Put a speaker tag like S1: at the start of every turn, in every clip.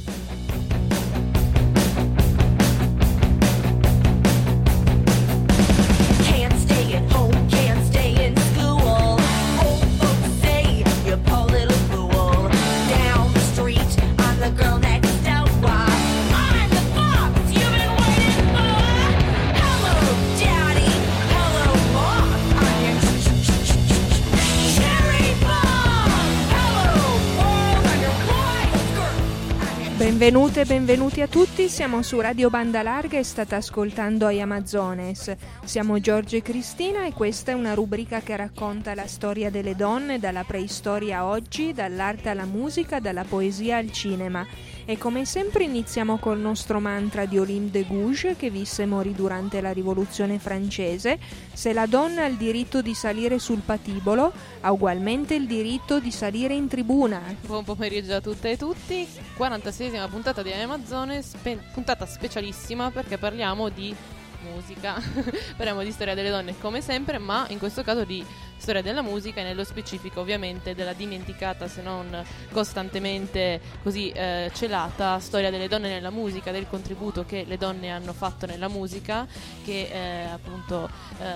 S1: Benvenute e benvenuti a tutti, siamo su Radio Banda Larga e state ascoltando Ai Amazones. Siamo Giorgio e Cristina e questa è una rubrica che racconta la storia delle donne dalla preistoria a oggi, dall'arte alla musica, dalla poesia al cinema. E come sempre iniziamo col nostro mantra di Olympe de Gouges, che visse e morì durante la Rivoluzione francese: se la donna ha il diritto di salire sul patibolo, ha ugualmente il diritto di salire in tribuna.
S2: Buon pomeriggio a tutte e tutti, 46esima puntata di Amazones, puntata specialissima perché parliamo di musica, parliamo di storia delle donne come sempre, ma in questo caso di storia della musica e nello specifico ovviamente della dimenticata, se non costantemente così celata, storia delle donne nella musica, del contributo che le donne hanno fatto nella musica, che appunto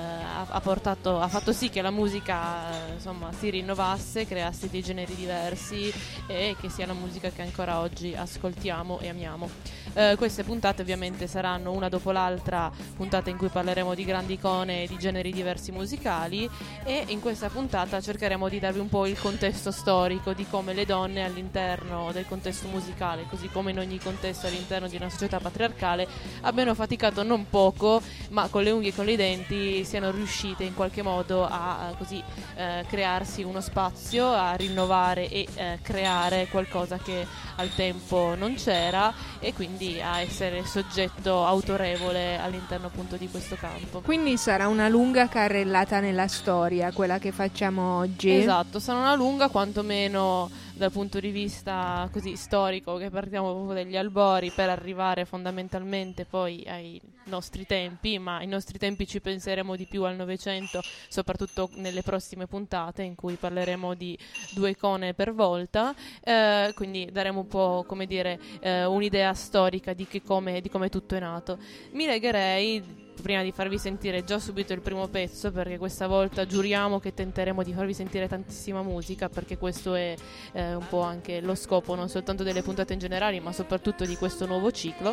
S2: ha fatto sì che la musica insomma si rinnovasse, creasse dei generi diversi e che sia la musica che ancora oggi ascoltiamo e amiamo. Queste puntate ovviamente saranno una dopo l'altra puntate in cui parleremo di grandi icone e di generi diversi musicali, e in questa puntata cercheremo di darvi un po' il contesto storico di come le donne all'interno del contesto musicale, così come in ogni contesto all'interno di una società patriarcale, abbiano faticato non poco, ma con le unghie e con i denti siano riuscite in qualche modo a così crearsi uno spazio, a rinnovare e creare qualcosa che al tempo non c'era, e quindi a essere soggetto autorevole all'interno appunto di questo campo.
S1: Quindi sarà una lunga carrellata nella storia quella che facciamo oggi.
S2: Esatto, sarà una lunga, quantomeno dal punto di vista così storico, che partiamo proprio dagli albori per arrivare fondamentalmente poi ai nostri tempi, ma ai nostri tempi ci penseremo di più al Novecento, soprattutto nelle prossime puntate in cui parleremo di 2 icone per volta, quindi daremo un po', come dire, un'idea storica di come tutto è nato. Mi legherei, prima di farvi sentire già subito il primo pezzo, perché questa volta giuriamo che tenteremo di farvi sentire tantissima musica, perché questo è un po' anche lo scopo non soltanto delle puntate in generale, ma soprattutto di questo nuovo ciclo,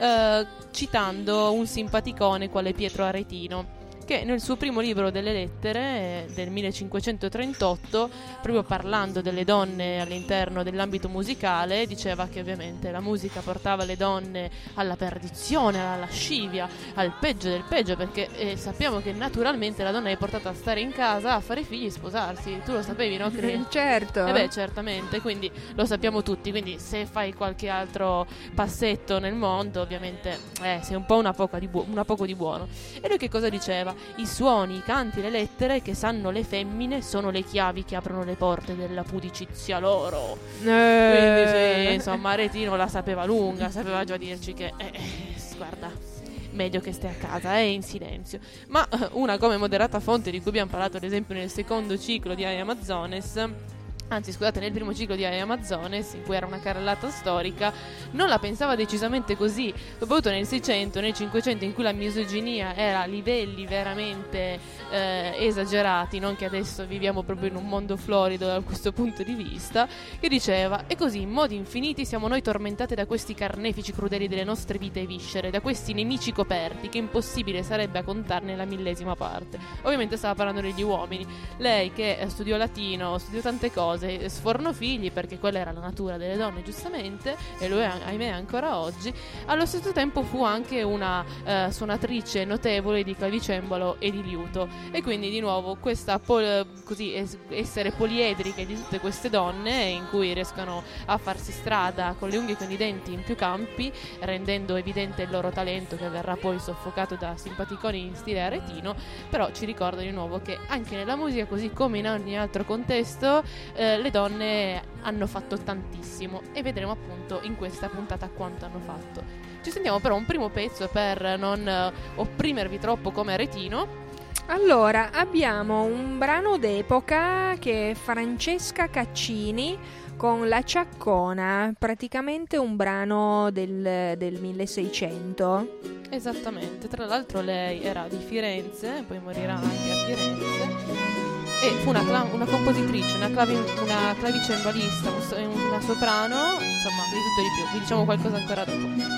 S2: citando un simpaticone quale Pietro Aretino, che nel suo primo libro delle lettere del 1538, proprio parlando delle donne all'interno dell'ambito musicale, diceva che ovviamente la musica portava le donne alla perdizione, alla lascivia, al peggio del peggio, perché sappiamo che naturalmente la donna è portata a stare in casa, a fare figli e sposarsi. Tu lo sapevi, no?
S1: Certo.
S2: Beh, certamente, quindi lo sappiamo tutti, quindi se fai qualche altro passetto nel mondo, ovviamente sei un po' una poco di buono. E lui che cosa diceva? I suoni, i canti, le lettere che sanno le femmine sono le chiavi che aprono le porte della pudicizia loro. Quindi sì, insomma, Aretino la sapeva lunga, sapeva già dirci che guarda, meglio che stai a casa in silenzio. Ma una come moderata fonte di cui abbiamo parlato ad esempio nel secondo ciclo di Ai Amazones, anzi scusate, nel primo ciclo di Ai Amazones, in cui era una carrellata storica, non la pensava decisamente così, soprattutto nel 600, nel 500, in cui la misoginia era a livelli veramente esagerati, non che adesso viviamo proprio in un mondo florido da questo punto di vista, che diceva: e così in modi infiniti siamo noi tormentate da questi carnefici crudeli delle nostre vite e viscere, da questi nemici coperti che impossibile sarebbe a contarne la millesima parte. Ovviamente stava parlando degli uomini. Lei che studiò latino, studiò tante cose, sfornò figli perché quella era la natura delle donne, giustamente, e lui ahimè ancora oggi. Allo stesso tempo fu anche una suonatrice notevole di clavicembalo e di liuto, e quindi di nuovo questa così essere poliedriche di tutte queste donne, in cui riescono a farsi strada con le unghie e con i denti in più campi, rendendo evidente il loro talento, che verrà poi soffocato da simpaticoni in stile Aretino. Però ci ricorda di nuovo che anche nella musica, così come in ogni altro contesto, le donne hanno fatto tantissimo, e vedremo appunto in questa puntata quanto hanno fatto. Ci sentiamo però un primo pezzo per non opprimervi troppo come Aretino.
S1: Allora, abbiamo un brano d'epoca che è Francesca Caccini con La Ciaccona, praticamente un brano del 1600.
S2: Esattamente, tra l'altro lei era di Firenze, poi morirà anche a Firenze, e fu una compositrice, una clavicembalista, una soprano, insomma, di tutto e di più. Vi diciamo qualcosa ancora dopo.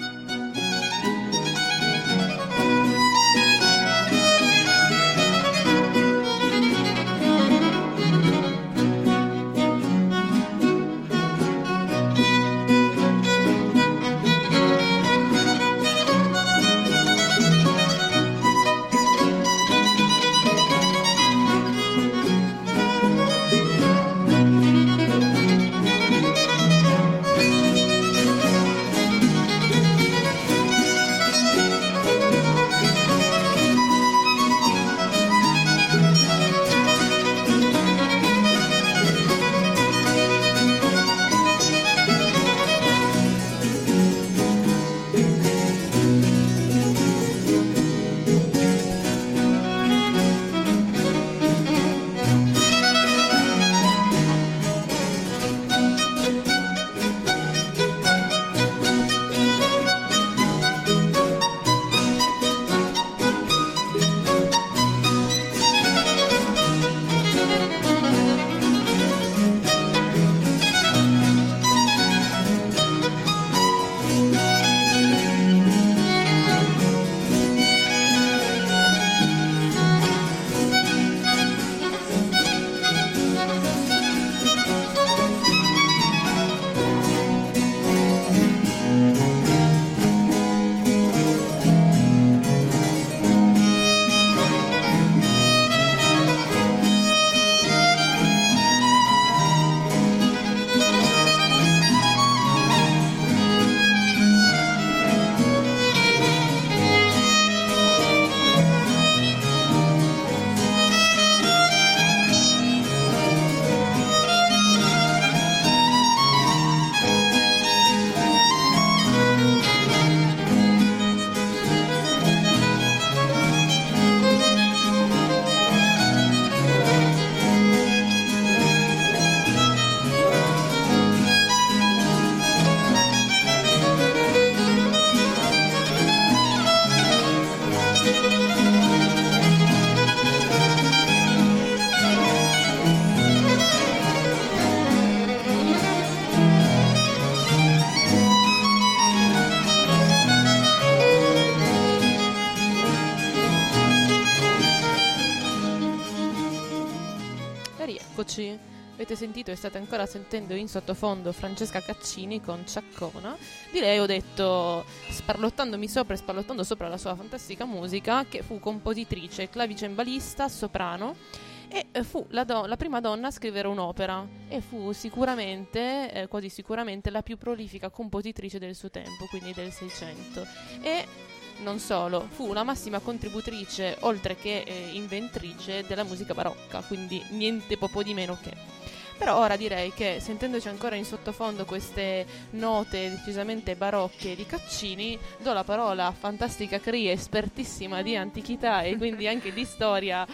S2: Eccoci, avete sentito e state ancora sentendo in sottofondo Francesca Caccini con Ciaccona. Di lei ho detto, spallottando sopra la sua fantastica musica, che fu compositrice, clavicembalista, soprano, e fu la prima donna a scrivere un'opera, e fu sicuramente, quasi sicuramente, la più prolifica compositrice del suo tempo, quindi del Seicento. E non solo, fu la massima contributrice, oltre che inventrice, della musica barocca, quindi niente poco di meno che. Però ora direi che, sentendoci ancora in sottofondo queste note decisamente barocche di Caccini, do la parola a fantastica Cri, espertissima di antichità e quindi anche di storia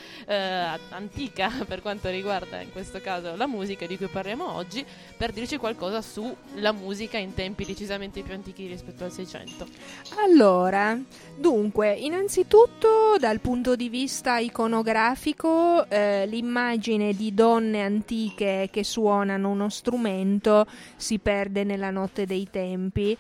S2: antica, per quanto riguarda in questo caso la musica di cui parliamo oggi, per dirci qualcosa sulla musica in tempi decisamente più antichi rispetto al Seicento.
S1: Allora, dunque, innanzitutto dal punto di vista iconografico, l'immagine di donne antiche che suonano uno strumento si perde nella notte dei tempi.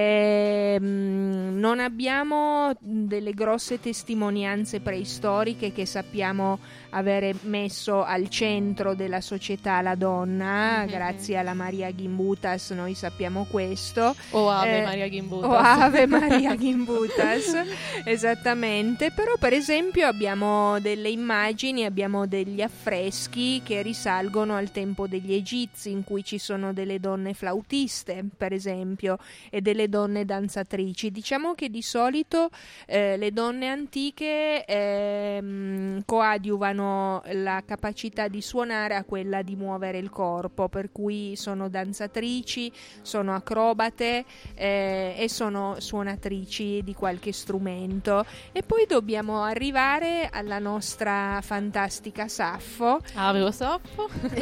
S1: Non abbiamo delle grosse testimonianze preistoriche che sappiamo avere messo al centro della società la donna, grazie alla Maria Gimbutas noi sappiamo questo.
S2: O Ave Maria Gimbutas.
S1: O Ave Maria Gimbutas, esattamente. Però per esempio abbiamo delle immagini, abbiamo degli affreschi che risalgono al tempo degli Egizi, in cui ci sono delle donne flautiste, per esempio, e delle donne danzatrici. Diciamo che di solito le donne antiche coadiuvano la capacità di suonare a quella di muovere il corpo, per cui sono danzatrici, sono acrobate e sono suonatrici di qualche strumento. E poi dobbiamo arrivare alla nostra fantastica Saffo.
S2: Avevo Saffo.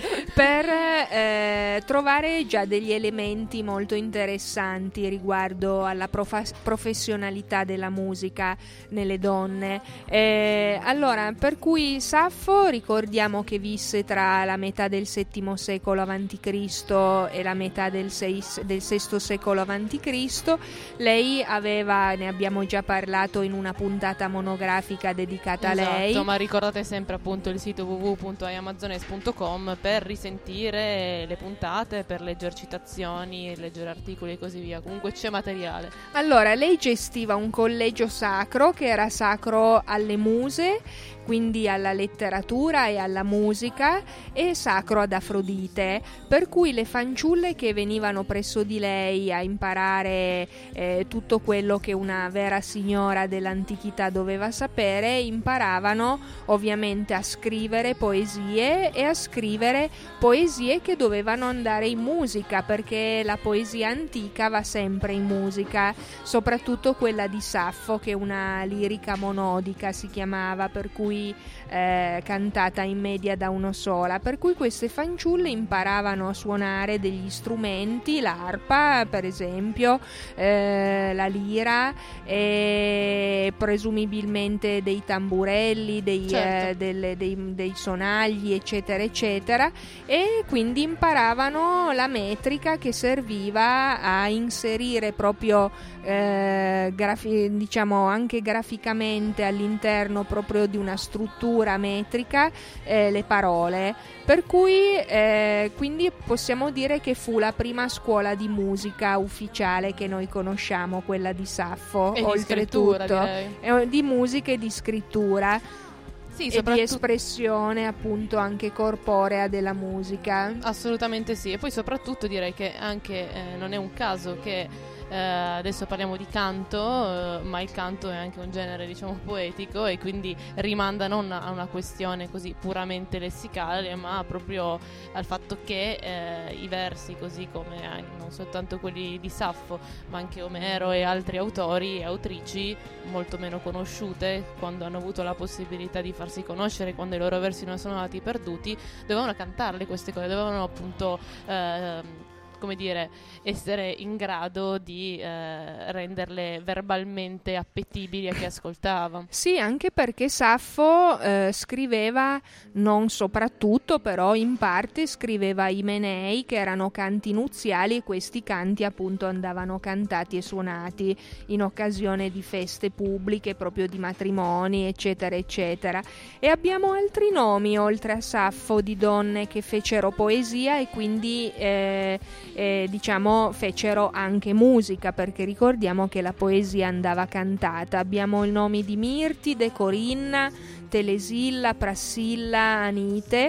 S1: per trovare già degli elementi molto interessanti riguardo alla professionalità della musica nelle donne. Allora, per cui Saffo ricordiamo che visse tra la metà del VII secolo a.C. e la metà del VI secolo a.C. Lei ne abbiamo già parlato in una puntata monografica dedicata a lei.
S2: Esatto, ma ricordate sempre appunto il sito www.iamazones.com per risentire le puntate, per leggere citazioni, leggere articoli e così via. Comunque c'è materiale.
S1: Allora, lei gestiva un collegio sacro che era sacro alle muse, quindi alla letteratura e alla musica, e sacro ad Afrodite, per cui le fanciulle che venivano presso di lei a imparare tutto quello che una vera signora dell'antichità doveva sapere, imparavano ovviamente a scrivere poesie e a scrivere poesie che dovevano andare in musica, perché la poesia antica va sempre in musica, soprattutto quella di Saffo, che è una lirica monodica si chiamava, per cui cantata in media da uno sola, per cui queste fanciulle imparavano a suonare degli strumenti, l'arpa per esempio, la lira, e presumibilmente dei tamburelli, dei sonagli, eccetera eccetera, e quindi imparavano la metrica che serviva a inserire proprio diciamo anche graficamente all'interno proprio di una struttura metrica le parole, per cui quindi possiamo dire che fu la prima scuola di musica ufficiale che noi conosciamo, quella di Saffo,
S2: e
S1: oltretutto
S2: di
S1: musica e di scrittura.
S2: Sì,
S1: e di espressione appunto anche corporea della musica.
S2: Assolutamente sì, e poi soprattutto direi che anche non è un caso che adesso parliamo di canto, ma il canto è anche un genere diciamo poetico, e quindi rimanda non a una questione così puramente lessicale, ma proprio al fatto che i versi, così come non soltanto quelli di Saffo ma anche Omero e altri autori e autrici molto meno conosciute, quando hanno avuto la possibilità di farsi conoscere, quando i loro versi non sono andati perduti, dovevano cantarle queste cose, dovevano appunto come dire, essere in grado di renderle verbalmente appetibili a chi ascoltava.
S1: Sì, anche perché Saffo scriveva, non soprattutto, però in parte scriveva i menei, che erano canti nuziali, e questi canti appunto andavano cantati e suonati in occasione di feste pubbliche, proprio di matrimoni, eccetera eccetera. E abbiamo altri nomi oltre a Saffo di donne che fecero poesia e quindi diciamo fecero anche musica, perché ricordiamo che la poesia andava cantata. Abbiamo i nomi di Mirtide, Corinna, Telesilla, Prassilla, Anite,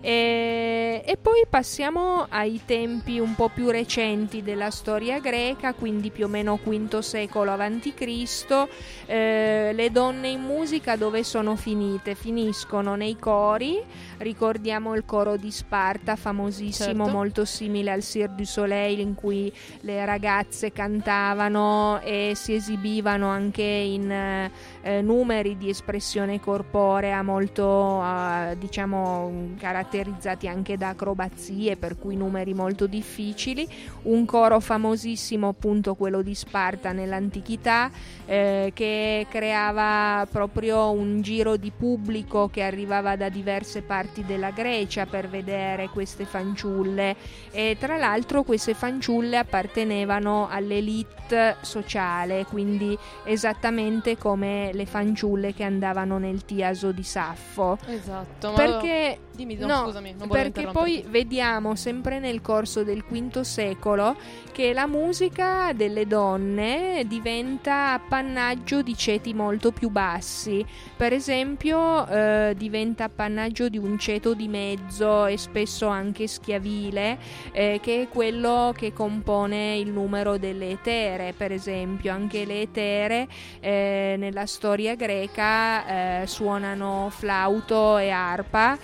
S1: e poi passiamo ai tempi un po' più recenti della storia greca, quindi più o meno V secolo a.C. Le donne in musica dove sono finite? Finiscono nei cori. Ricordiamo il coro di Sparta, famosissimo, certo, molto simile al Cirque du Soleil, in cui le ragazze cantavano e si esibivano anche in numeri di espressione corporea molto diciamo caratterizzati anche da acrobazie, per cui numeri molto difficili. Un coro famosissimo appunto quello di Sparta nell'antichità, che creava proprio un giro di pubblico che arrivava da diverse parti della Grecia per vedere queste fanciulle, e tra l'altro queste fanciulle appartenevano all'elite sociale, quindi esattamente come le fanciulle che andavano nel Tiaso di Saffo.
S2: Esatto,
S1: perché
S2: dimmi, scusami, non
S1: perché poi vediamo sempre nel corso del V secolo che la musica delle donne diventa appannaggio di ceti molto più bassi. Per esempio diventa appannaggio di un ceto di mezzo e spesso anche schiavile, che è quello che compone il numero delle etere. Per esempio anche le etere nella storia greca suonano flauto e arpa,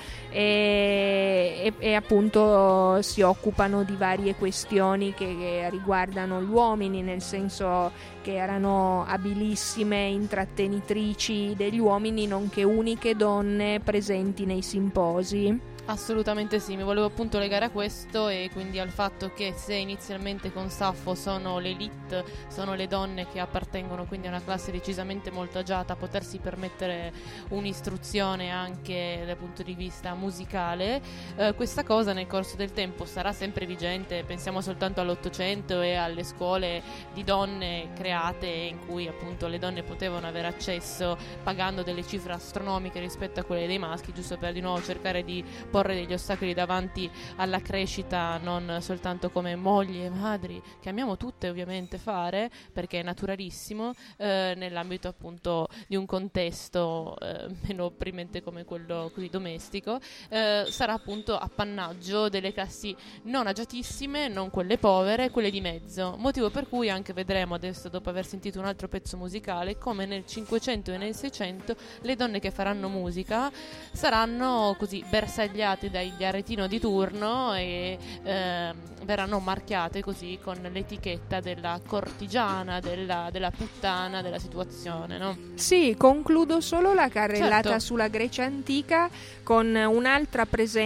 S1: e appunto si occupano di varie questioni che riguardano gli uomini, nel senso che erano abilissime intrattenitrici degli uomini, nonché uniche donne presenti nei simposi.
S2: Assolutamente sì, mi volevo appunto legare a questo e quindi al fatto che se inizialmente con Saffo sono l'élite, sono le donne che appartengono quindi a una classe decisamente molto agiata a potersi permettere un'istruzione anche dal punto di vista musicale, questa cosa nel corso del tempo sarà sempre vigente. Pensiamo soltanto all'Ottocento e alle scuole di donne create in cui appunto le donne potevano avere accesso pagando delle cifre astronomiche rispetto a quelle dei maschi, giusto per di nuovo cercare di porre degli ostacoli davanti alla crescita, non soltanto come mogli e madri, che amiamo tutte ovviamente fare perché è naturalissimo, nell'ambito appunto di un contesto meno opprimente come quello qui domestico, sarà appunto appannaggio delle classi non agiatissime, non quelle povere, quelle di mezzo, motivo per cui anche vedremo adesso, dopo aver sentito un altro pezzo musicale, come nel 500 e nel 600 le donne che faranno musica saranno così bersagliate dagli aretino di turno e verranno marchiate così con l'etichetta della cortigiana, della puttana della situazione, no?
S1: Sì, concludo solo la carrellata
S2: Certo.
S1: sulla Grecia antica con un'altra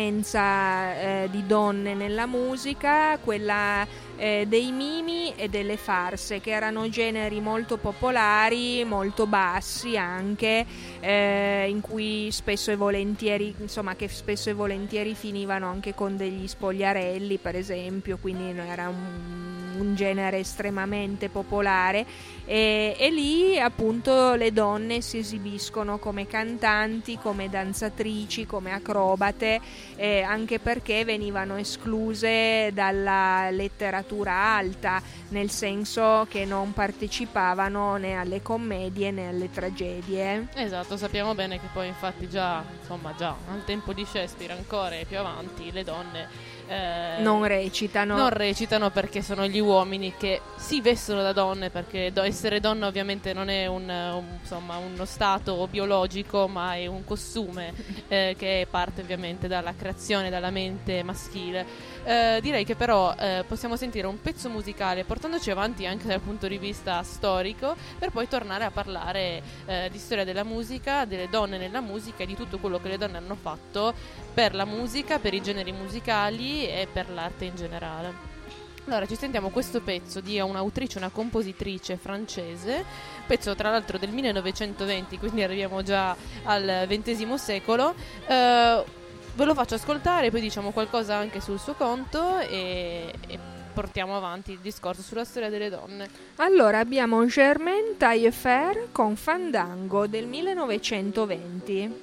S1: presenza di donne nella musica, quella dei mimi e delle farse, che erano generi molto popolari, molto bassi anche, in cui spesso e volentieri, insomma, che spesso e volentieri finivano anche con degli spogliarelli, per esempio, quindi era un genere estremamente popolare, e lì appunto le donne si esibiscono come cantanti, come danzatrici, come acrobate, anche perché venivano escluse dalla letteratura alta, nel senso che non partecipavano né alle commedie né alle tragedie.
S2: Esatto, sappiamo bene che poi infatti già al tempo di Shakespeare ancora e più avanti le donne
S1: non recitano
S2: perché sono gli uomini che si vestono da donne, perché essere donna ovviamente non è uno stato biologico, ma è un costume che parte ovviamente dalla creazione, dalla mente maschile. Direi che però possiamo sentire un pezzo musicale portandoci avanti anche dal punto di vista storico, per poi tornare a parlare di storia della musica, delle donne nella musica e di tutto quello che le donne hanno fatto per la musica, per i generi musicali e per l'arte in generale. Allora ci sentiamo questo pezzo di un'autrice, una compositrice francese, pezzo tra l'altro del 1920, quindi arriviamo già al XX secolo. Ve lo faccio ascoltare, poi diciamo qualcosa anche sul suo conto e portiamo avanti il discorso sulla storia delle donne.
S1: Allora abbiamo Germaine Taillefer con Fandango del 1920.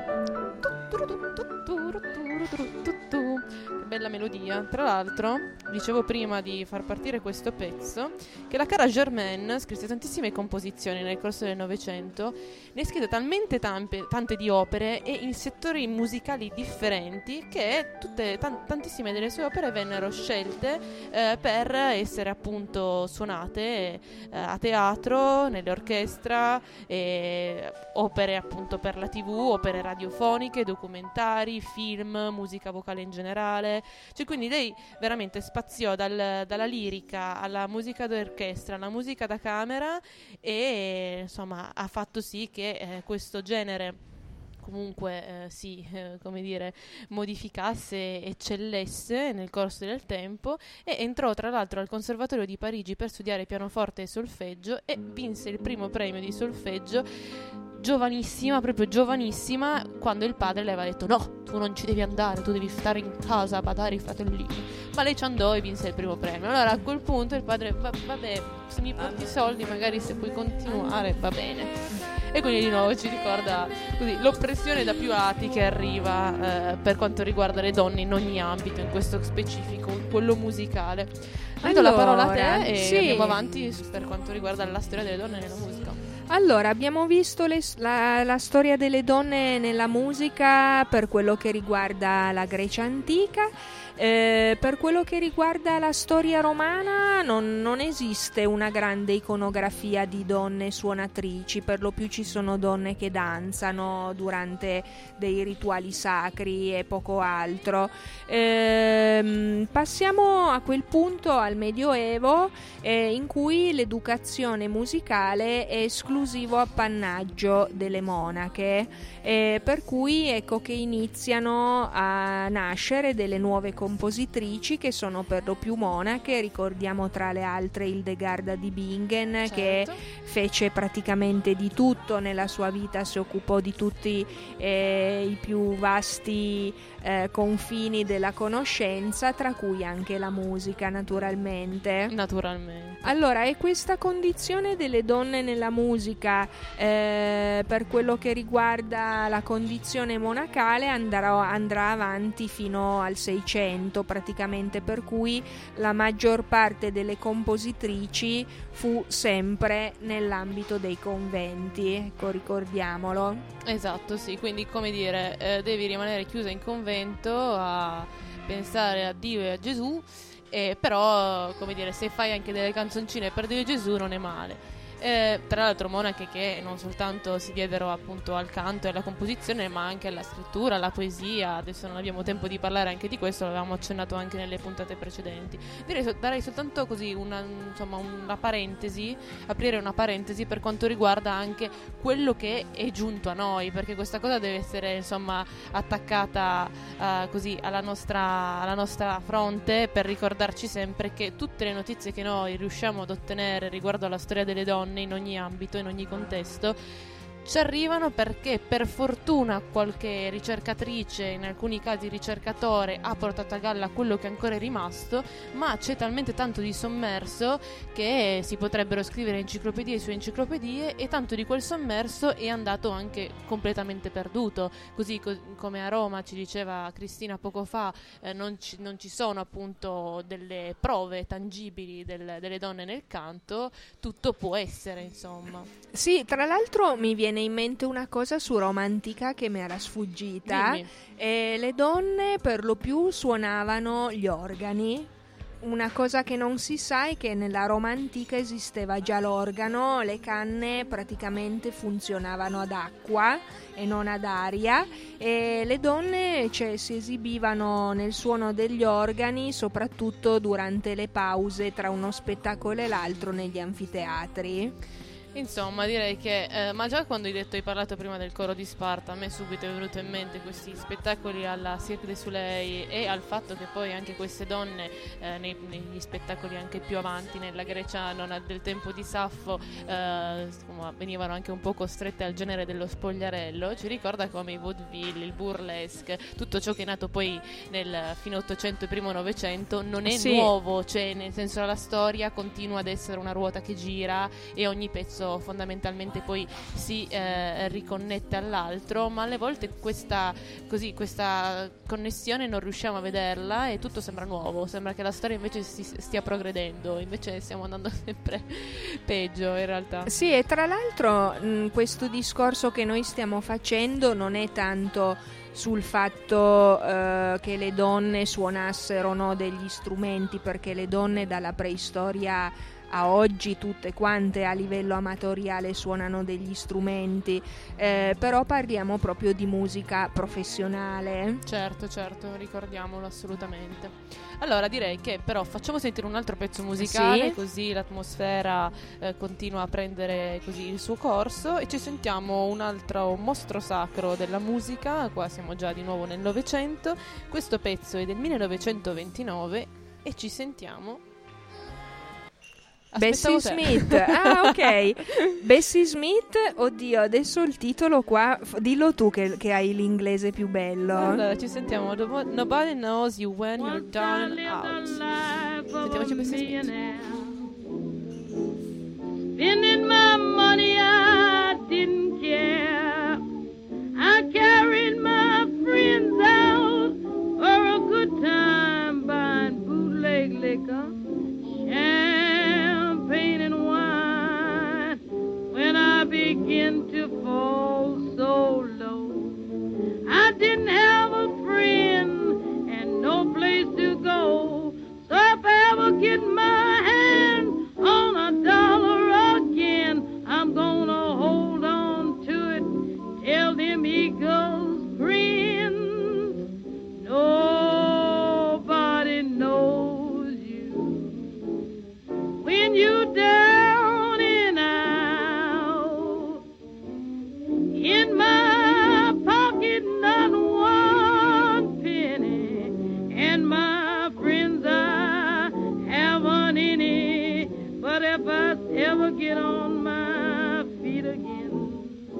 S2: Che bella melodia. Tra l'altro dicevo prima di far partire questo pezzo, che la cara Germaine scrisse tantissime composizioni nel corso del Novecento, ne ha scritte talmente tante di opere e in settori musicali differenti che tantissime delle sue opere vennero scelte per essere appunto suonate a teatro, nelle orchestre, opere appunto per la TV, opere radiofoniche, documentari, film, musica vocale in generale. Cioè, quindi lei veramente spaziò dalla lirica alla musica d'orchestra, alla musica da camera, e insomma ha fatto sì che questo genere comunque come dire, modificasse, eccellesse nel corso del tempo, e entrò tra l'altro al Conservatorio di Parigi per studiare pianoforte e solfeggio e vinse il primo premio di solfeggio giovanissima, proprio giovanissima, quando il padre le aveva detto: no, tu non ci devi andare, tu devi stare in casa a badare i fratellini. Ma lei ci andò e vinse il primo premio. Allora a quel punto il padre: vabbè, se mi porti i soldi, magari se puoi continuare va bene. E quindi di nuovo ci ricorda così l'oppressione da più lati che arriva per quanto riguarda le donne in ogni ambito, in questo specifico, quello musicale. Do la parola a te e andiamo avanti per quanto riguarda la storia delle donne nella musica.
S1: Allora, abbiamo visto la storia delle donne nella musica per quello che riguarda la Grecia antica. Per quello che riguarda la storia romana non esiste una grande iconografia di donne suonatrici, per lo più ci sono donne che danzano durante dei rituali sacri e poco altro. Passiamo a quel punto al Medioevo, in cui l'educazione musicale è esclusivo appannaggio delle monache, per cui ecco che iniziano a nascere delle nuove compositrici che sono per lo più monache. Ricordiamo tra le altre Hildegarda di Bingen, certo, che fece praticamente di tutto nella sua vita, si occupò di tutti i più vasti confini della conoscenza, tra cui anche la musica, naturalmente. Allora, è questa condizione delle donne nella musica, per quello che riguarda la condizione monacale, andrà avanti fino al 600 praticamente, per cui la maggior parte delle compositrici fu sempre nell'ambito dei conventi, ecco, ricordiamolo.
S2: Esatto, sì, quindi come dire, devi rimanere chiusa in convento a pensare a Dio e a Gesù, però come dire, se fai anche delle canzoncine per Dio e Gesù non è male. Tra l'altro monache che non soltanto si diedero appunto al canto e alla composizione, ma anche alla scrittura, alla poesia. Adesso non abbiamo tempo di parlare anche di questo, l'avevamo accennato anche nelle puntate precedenti. Darei soltanto così una parentesi, aprire una parentesi per quanto riguarda anche quello che è giunto a noi, perché questa cosa deve essere insomma attaccata così alla nostra fronte, per ricordarci sempre che tutte le notizie che noi riusciamo ad ottenere riguardo alla storia delle donne in ogni ambito, in ogni contesto, ci arrivano perché per fortuna qualche ricercatrice, in alcuni casi ricercatore, ha portato a galla quello che ancora è rimasto, ma c'è talmente tanto di sommerso che si potrebbero scrivere enciclopedie su enciclopedie, e tanto di quel sommerso è andato anche completamente perduto. Così come a Roma ci diceva Cristina poco fa, non ci sono appunto delle prove tangibili delle donne nel canto. Tutto può essere, insomma.
S1: Sì, tra l'altro mi viene in mente una cosa su Roma antica che mi era sfuggita. Le donne per lo più suonavano gli organi. Una cosa che non si sa è che nella Roma antica esisteva già l'organo, le canne praticamente funzionavano ad acqua e non ad aria, e le donne si esibivano nel suono degli organi soprattutto durante le pause tra uno spettacolo e l'altro negli anfiteatri.
S2: Insomma, direi che ma già quando hai parlato prima del coro di Sparta, a me subito è venuto in mente questi spettacoli alla Cirque du Soleil, e al fatto che poi anche queste donne negli spettacoli anche più avanti nella Grecia del tempo di Saffo venivano anche un po' costrette al genere dello spogliarello. Ci ricorda come i vaudeville, il burlesque, tutto ciò che è nato poi nel fine 800 e primo 900 non è nuovo, cioè nel senso la storia continua ad essere una ruota che gira e ogni pezzo pezzo fondamentalmente poi si riconnette all'altro, ma alle volte questa connessione non riusciamo a vederla e tutto sembra nuovo, sembra che la storia invece stia progredendo, invece stiamo andando sempre peggio in realtà.
S1: Sì, e tra l'altro questo discorso che noi stiamo facendo non è tanto sul fatto che le donne suonassero, no, degli strumenti, perché le donne dalla preistoria a oggi tutte quante a livello amatoriale suonano degli strumenti, però parliamo proprio di musica professionale.
S2: Certo, ricordiamolo assolutamente. Allora direi che però facciamo sentire un altro pezzo musicale,
S1: sì,
S2: così l'atmosfera continua a prendere così il suo corso, e ci sentiamo un altro mostro sacro della musica. Qua siamo già di nuovo nel Novecento, questo pezzo è del 1929 e ci sentiamo
S1: Bessie Smith. Ah, ok. Bessie Smith, oddio, adesso il titolo qua, dillo tu che hai l'inglese più bello.
S2: Allora, ci sentiamo. Nobody knows you when you're down and out. Sentiamoci Bessie Smith.
S3: Spending my money, I didn't care. I carried my friends out for a good time, buying bootleg liquor, champagne and wine. When I begin to fall so low, I didn't have a friend and no place to go. So if I ever get my hand on a dollar again, I'm gonna hold on to it till them eagles grin. Nobody knows you when you down and out. In my pocket not one penny, and my friends I haven't any. But if I ever get on my feet again,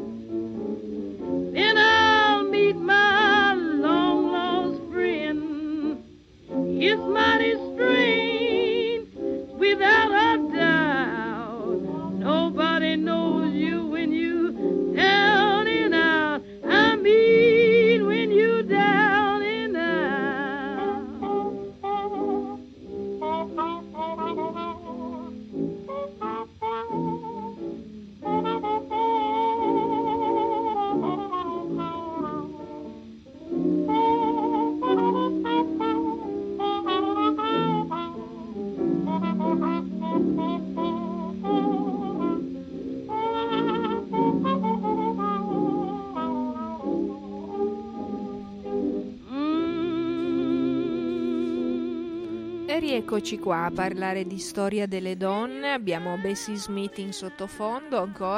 S3: then I'll meet my long lost friend. It's mighty strange, without a doubt. Nobody knows you when you down and out. I mean when you down and
S1: E rieccoci qua a parlare di storia delle donne. Abbiamo Bessie Smith in sottofondo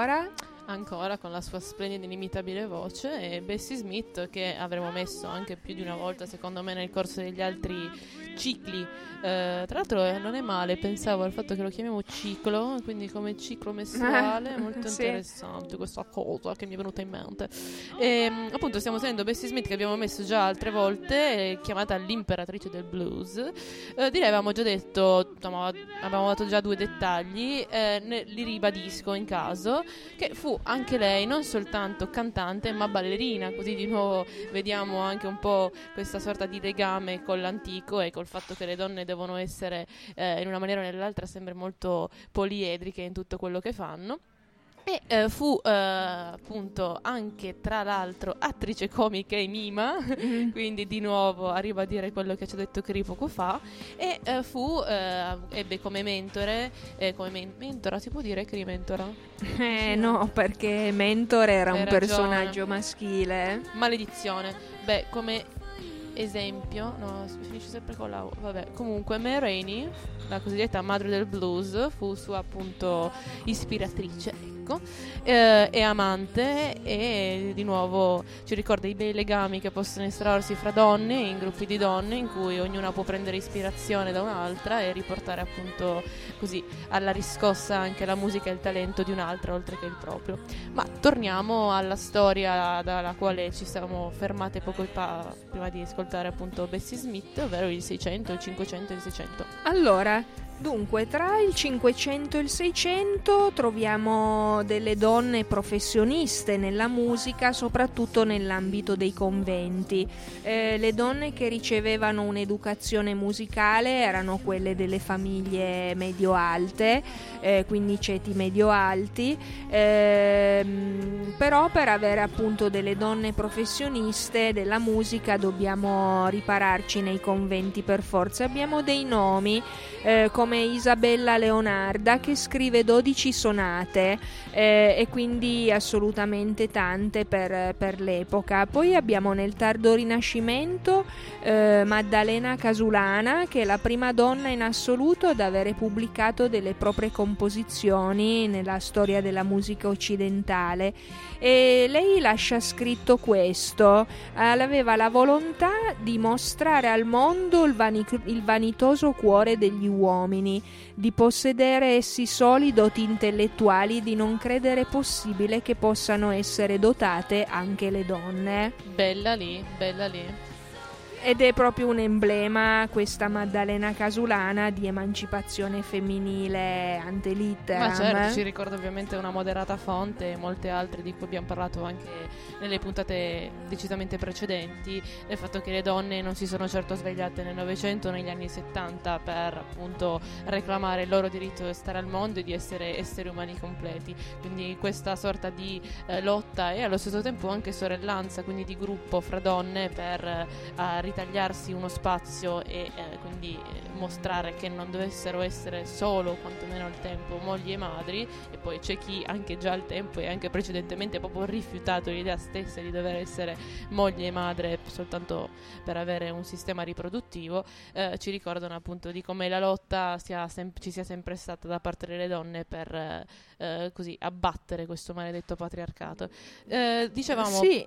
S1: ancora
S2: con la sua splendida e inimitabile voce, e Bessie Smith che avremo messo anche più di una volta secondo me nel corso degli altri cicli. Tra l'altro non è male, pensavo al fatto che lo chiamiamo ciclo, quindi come ciclo mestruale, molto
S1: sì,
S2: interessante questa cosa che mi è venuta in mente. E, appunto stiamo sentendo Bessie Smith che abbiamo messo già altre volte, chiamata l'imperatrice del blues. Direi avevamo già detto, insomma, abbiamo dato già due dettagli, li ribadisco in caso, che fu anche lei non soltanto cantante ma ballerina, così di nuovo vediamo anche un po' questa sorta di legame con l'antico e col fatto che le donne devono essere in una maniera o nell'altra sempre molto poliedriche in tutto quello che fanno. E fu appunto anche tra l'altro attrice comica e mima, quindi di nuovo a ribadire quello che ci ha detto Cri poco fa, e ebbe come mentore, mentora si può dire Cri mentora?
S1: No, perché mentore era un
S2: ragione.
S1: Personaggio maschile.
S2: Maledizione. Beh, come esempio, no, finisce sempre con la vabbè, comunque Ma Rainey, la cosiddetta madre del blues, fu sua appunto ispiratrice, ecco, e amante, e di nuovo ci ricorda i bei legami che possono instaurarsi fra donne in gruppi di donne in cui ognuna può prendere ispirazione da un'altra e riportare appunto così alla riscossa anche la musica e il talento di un'altra oltre che il proprio. Ma torniamo alla storia dalla quale ci siamo fermate poco prima di ascoltare appunto Bessie Smith, ovvero il 600, il 500 e il 600.
S1: Allora, Dunque, tra il 500 e il 600 troviamo delle donne professioniste nella musica, soprattutto nell'ambito dei conventi. Le donne che ricevevano un'educazione musicale erano quelle delle famiglie medio-alte, quindi ceti medio-alti, però per avere appunto delle donne professioniste della musica dobbiamo ripararci nei conventi per forza. Abbiamo dei nomi come Isabella Leonarda, che scrive 12 sonate e quindi assolutamente tante per l'epoca. Poi abbiamo nel tardo Rinascimento Maddalena Casulana, che è la prima donna in assoluto ad avere pubblicato delle proprie composizioni nella storia della musica occidentale, e lei lascia scritto questo: aveva la volontà di mostrare al mondo il vanitoso cuore degli uomini, di possedere essi soli doti intellettuali, di non credere possibile che possano essere dotate anche le donne.
S2: Bella lì, bella lì.
S1: Ed è proprio un emblema, questa Maddalena Casulana, di emancipazione femminile ante litteram.
S2: Ma certo, ci ricorda ovviamente una moderata fonte e molte altre di cui abbiamo parlato anche nelle puntate decisamente precedenti, del fatto che le donne non si sono certo svegliate nel Novecento o negli anni 70 per appunto reclamare il loro diritto di stare al mondo e di essere esseri umani completi. Quindi questa sorta di lotta e allo stesso tempo anche sorellanza, quindi di gruppo fra donne per ritagliarsi uno spazio e quindi mostrare che non dovessero essere solo, quantomeno al tempo, mogli e madri. E poi c'è chi anche già al tempo e anche precedentemente ha proprio rifiutato l'idea stessa di dover essere moglie e madre soltanto per avere un sistema riproduttivo. Ci ricordano appunto di come la lotta ci sia sempre stata da parte delle donne per così abbattere questo maledetto patriarcato. Dicevamo
S1: sì,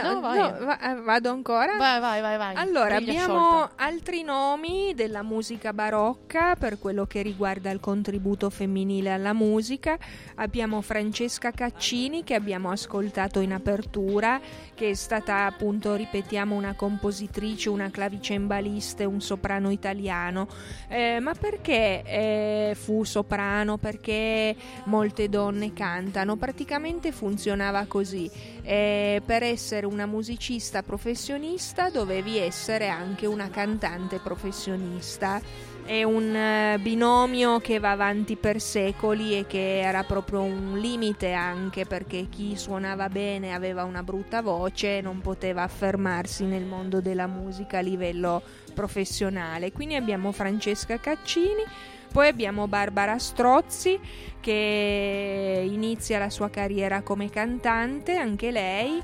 S1: vado ancora?
S2: Vai.
S1: Allora,
S2: Briglia
S1: abbiamo
S2: sciolta.
S1: altri nomi della musica barocca per quello che riguarda il contributo femminile alla musica. Abbiamo Francesca Caccini, che abbiamo ascoltato in apertura, che è stata appunto, ripetiamo, una compositrice, una clavicembalista e un soprano italiano. Ma perché fu soprano? Perché molte donne cantano? Praticamente funzionava così: per essere una musicista professionista dovevi essere anche una cantante professionista. È un binomio che va avanti per secoli e che era proprio un limite, anche perché chi suonava bene aveva una brutta voce e non poteva affermarsi nel mondo della musica a livello professionale. Quindi abbiamo Francesca Caccini. Poi abbiamo Barbara Strozzi, che inizia la sua carriera come cantante, anche lei,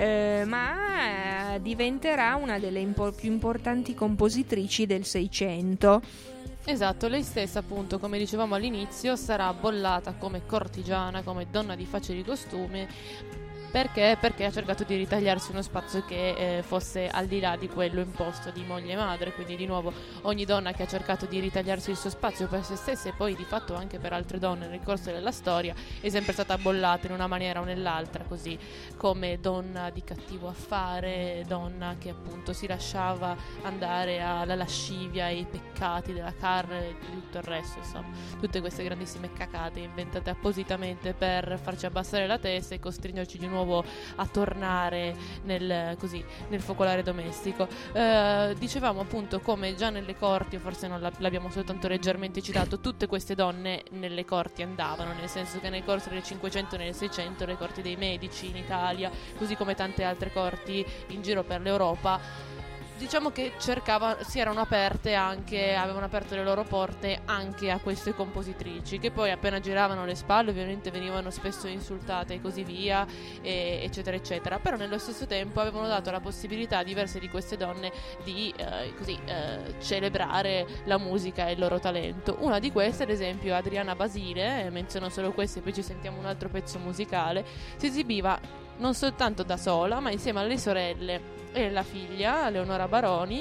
S1: ma diventerà una delle più importanti compositrici del Seicento.
S2: Esatto, lei stessa appunto, come dicevamo all'inizio, sarà bollata come cortigiana, come donna di facili costumi. Perché? Perché ha cercato di ritagliarsi uno spazio che fosse al di là di quello imposto di moglie e madre. Quindi di nuovo ogni donna che ha cercato di ritagliarsi il suo spazio per se stessa e poi di fatto anche per altre donne nel corso della storia è sempre stata bollata in una maniera o nell'altra, così come donna di cattivo affare, donna che appunto si lasciava andare alla lascivia e ai peccati della carne e di tutto il resto, insomma tutte queste grandissime cacate inventate appositamente per farci abbassare la testa e costringerci di nuovo a tornare nel focolare domestico. Dicevamo appunto come già nelle corti, o forse non l'abbiamo soltanto leggermente citato, tutte queste donne nelle corti andavano, nel senso che nel corso del 500 e nel 600 le corti dei Medici in Italia, così come tante altre corti in giro per l'Europa, diciamo che avevano aperto le loro porte anche a queste compositrici, che poi appena giravano le spalle ovviamente venivano spesso insultate e così via, eccetera eccetera, però nello stesso tempo avevano dato la possibilità a diverse di queste donne di celebrare la musica e il loro talento. Una di queste, ad esempio, Adriana Basile, menziono solo queste e poi ci sentiamo un altro pezzo musicale, si esibiva non soltanto da sola ma insieme alle sorelle e la figlia Leonora Baroni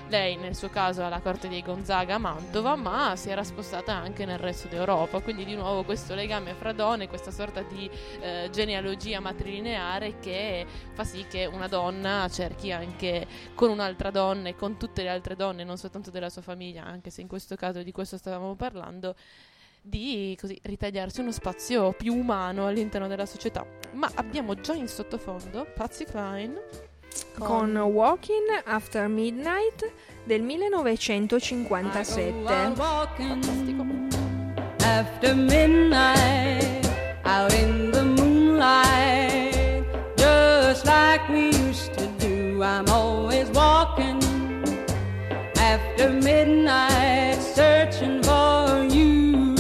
S2: lei nel suo caso alla corte dei Gonzaga a Mantova, ma si era spostata anche nel resto d'Europa, quindi di nuovo questo legame fra donne, questa sorta di genealogia matrilineare che fa sì che una donna cerchi anche con un'altra donna e con tutte le altre donne, non soltanto della sua famiglia, anche se in questo caso di questo stavamo parlando, di così ritagliarsi uno spazio più umano all'interno della società. Ma abbiamo già in sottofondo Patsy Cline
S1: con Walking After Midnight del 1957.
S2: Fantastico.
S4: After midnight, out in the moonlight, just like we used to do. I'm always walking after midnight, searching for you.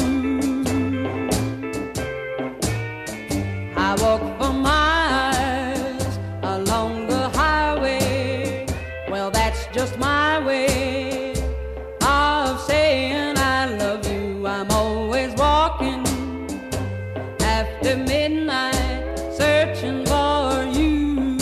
S4: I walk for miles along the highway. Well, that's just my way of saying I love you. I'm always walking after midnight, searching for you.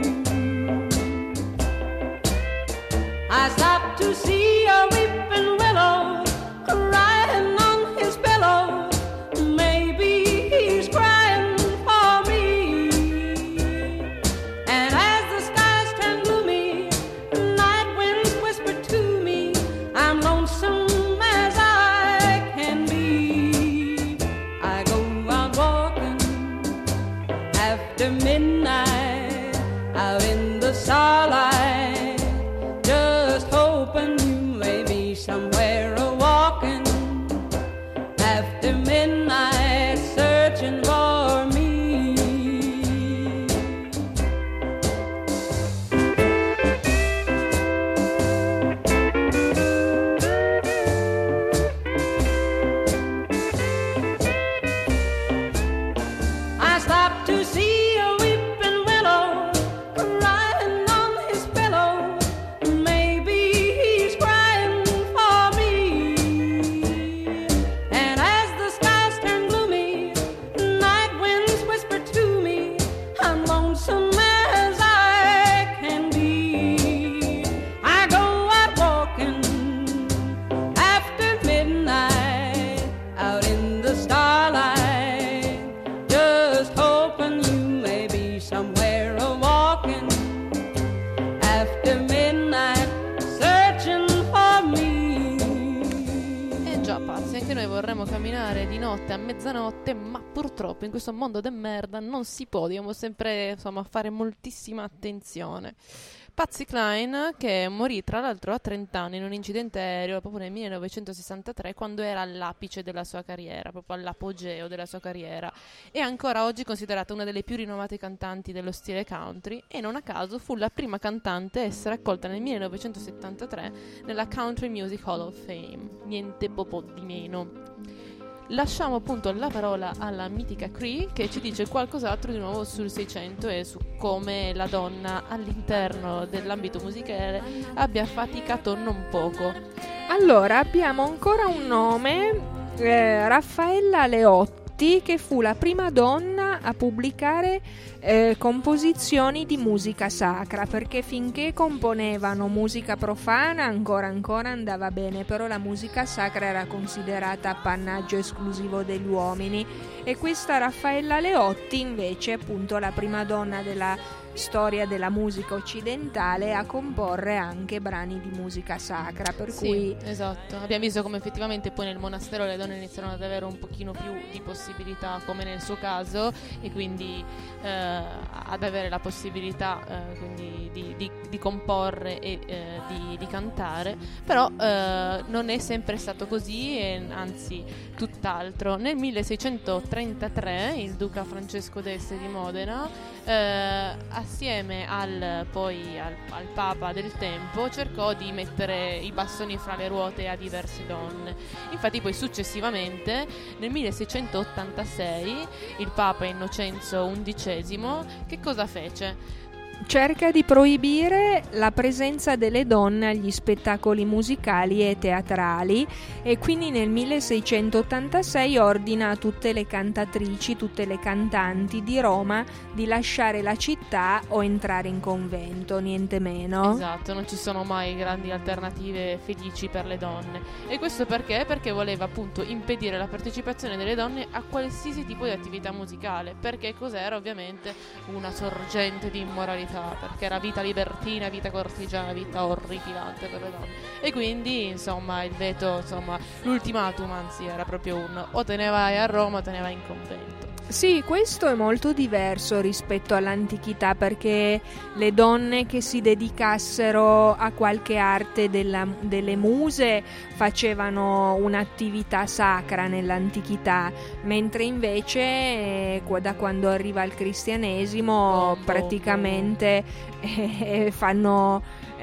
S4: I stopped to see a weeping willow crying on his pillow. Maybe he's crying for me. And as the skies turn gloomy, night winds whisper to me, I'm lonesome as I can be. I go out walking after midnight, out in the starlight, just hoping you may be somewhere a-walking after midnight, searching for me. I stopped to see a weeping willow crying on his pillow. Maybe he's crying for me. And as the skies turn gloomy, night winds whisper to me, I'm lonesome as I can be. I go out walking after midnight, out in the starlight, just hoping you may be somewhere a-walking after midnight, searching for me.
S2: Già, Pazzi, anche noi vorremmo camminare di notte a mezzanotte, ma purtroppo in questo mondo de merda non si può, dobbiamo sempre insomma fare moltissima attenzione. Patsy Cline, che morì tra l'altro a 30 anni in un incidente aereo proprio nel 1963, quando era all'apice della sua carriera, proprio all'apogeo della sua carriera, è ancora oggi considerata una delle più rinomate cantanti dello stile country e non a caso fu la prima cantante a essere accolta nel 1973 nella Country Music Hall of Fame, niente po' di meno. Lasciamo appunto la parola alla mitica Cree, che ci dice qualcos'altro di nuovo sul 600 e su come la donna all'interno dell'ambito musicale abbia faticato non poco.
S1: Allora, abbiamo ancora un nome, Raffaella Leotti, che fu la prima donna a pubblicare composizioni di musica sacra, perché finché componevano musica profana ancora andava bene, però la musica sacra era considerata appannaggio esclusivo degli uomini, e questa Raffaella Leotti invece è appunto la prima donna della storia della musica occidentale a comporre anche brani di musica sacra, per
S2: sì,
S1: cui
S2: esatto, abbiamo visto come effettivamente poi nel monastero le donne iniziarono ad avere un pochino più di possibilità, come nel suo caso, e quindi ad avere la possibilità quindi di comporre e di cantare, però non è sempre stato così, e anzi tutt'altro. Nel 1633 il duca Francesco d'Este di Modena, assieme al papa del tempo, cercò di mettere i bastoni fra le ruote a diverse donne. Infatti poi successivamente nel 1686 il papa Innocenzo XI che cosa fece?
S1: cerca di proibire la presenza delle donne agli spettacoli musicali e teatrali, e quindi nel 1686 ordina a tutte le cantatrici, tutte le cantanti di Roma di lasciare la città o entrare in convento, niente meno.
S2: Esatto, non ci sono mai grandi alternative felici per le donne. E questo perché? Perché voleva appunto impedire la partecipazione delle donne a qualsiasi tipo di attività musicale, perché cos'era? Ovviamente una sorgente di immoralità, perché era vita libertina, vita cortigiana, vita orripilante per le donne. E quindi insomma il veto, insomma l'ultimatum anzi era proprio o te ne vai a Roma o te ne vai in convento.
S1: Sì, questo è molto diverso rispetto all'antichità, perché le donne che si dedicassero a qualche arte delle muse facevano un'attività sacra nell'antichità, mentre invece da quando arriva il cristianesimo praticamente fanno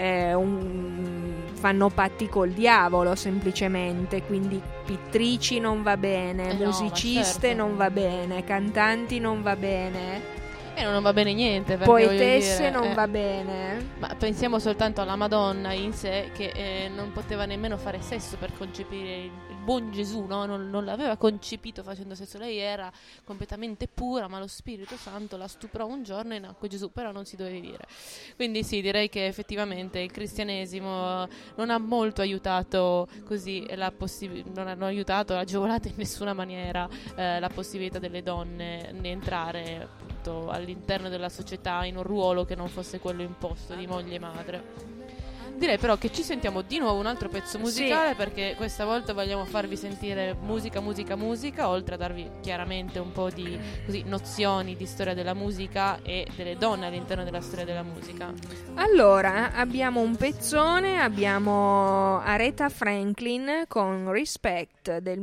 S1: patti col diavolo semplicemente, quindi pittrici non va bene, musiciste
S2: certo.
S1: non va bene, cantanti non va bene,
S2: E non va bene niente, perché
S1: poetesse
S2: voglio dire,
S1: non va bene.
S2: Ma pensiamo soltanto alla Madonna in sé, che non poteva nemmeno fare sesso per concepire il buon Gesù, no? Non l'aveva concepito facendo sesso. Lei era completamente pura, ma lo Spirito Santo la stuprò un giorno e nacque Gesù, però non si doveva dire. Quindi sì, direi che effettivamente il cristianesimo non ha molto aiutato così non hanno aiutato, agevolato in nessuna maniera la possibilità delle donne di entrare appunto all'interno della società in un ruolo che non fosse quello imposto di moglie e madre. Direi però che ci sentiamo di nuovo un altro pezzo musicale,
S1: Sì.
S2: perché questa volta vogliamo farvi sentire musica, oltre a darvi chiaramente un po' di nozioni di storia della musica e delle donne all'interno della storia della musica.
S1: Allora, abbiamo un pezzone, abbiamo Aretha Franklin con Respect del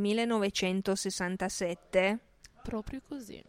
S1: 1967.
S2: Proprio così.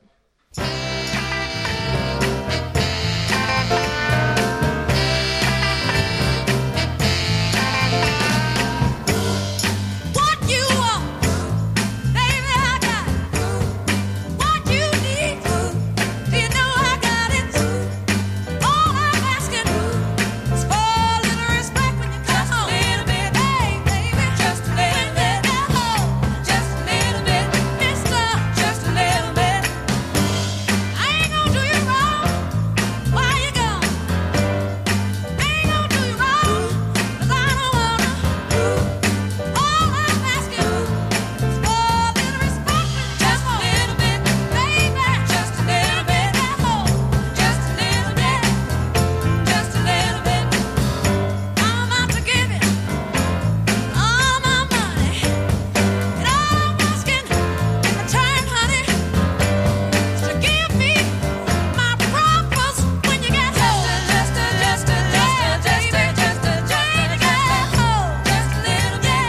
S4: What you want, baby, I got it. What you need, do you know I got it? All I'm asking is for a little respect when you come home. Just a little bit, hey, baby, just a little bit. Just a little bit, mister, just a little bit. I ain't gonna do you wrong while you're gone. I ain't gonna do you wrong, 'cause I don't wanna. All I'm asking is for a little respect, just a little bit, baby, just a little bit, just a little bit, just a little bit. I'm about to give you all my money, and all I'm asking in return, honey, is to give me my promise when you get home. Just a little bit, just a little bit, just a little bit.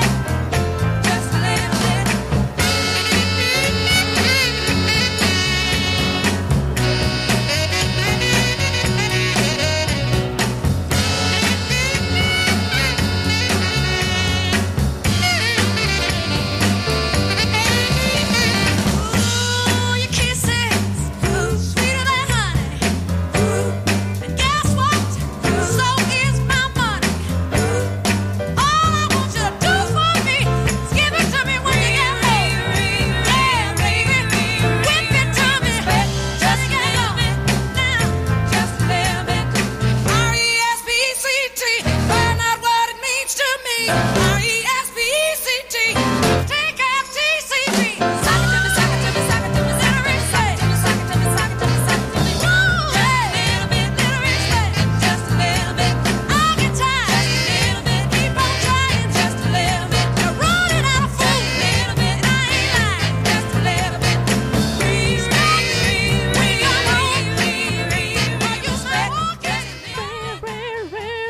S4: Ooh, your kisses, sweeter than honey. And guess what? So is my money. All I want you to do for me is give it to me when you get home. Yeah, baby, whip it to me, just a little bit now, just a little bit. R-E-S-P-E-C-T, find out what it means to me. R-E-S-P-E-C-T, T-F-T-C-T. Sock it to me, sock it to me, sock it to me, little respect. Sock it to me, sock it to me, sock it to me. Woo, just a little bit, little respect, just a little bit. I'll get tired, just a little bit. Keep on trying, just a little bit. You're running out of food, little bit. I ain't lying, just a little bit. Respect, when you come home, when you say,